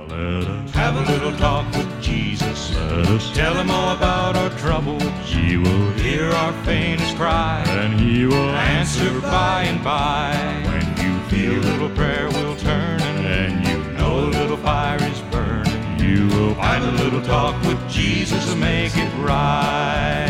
Let us have a little talk with Jesus. Let us tell him all about our troubles. He will hear our faintest cry, and he will answer by and by. When you feel a little prayer will turn, and you know a little fire is burning, you will find a little talk with Jesus and make it right.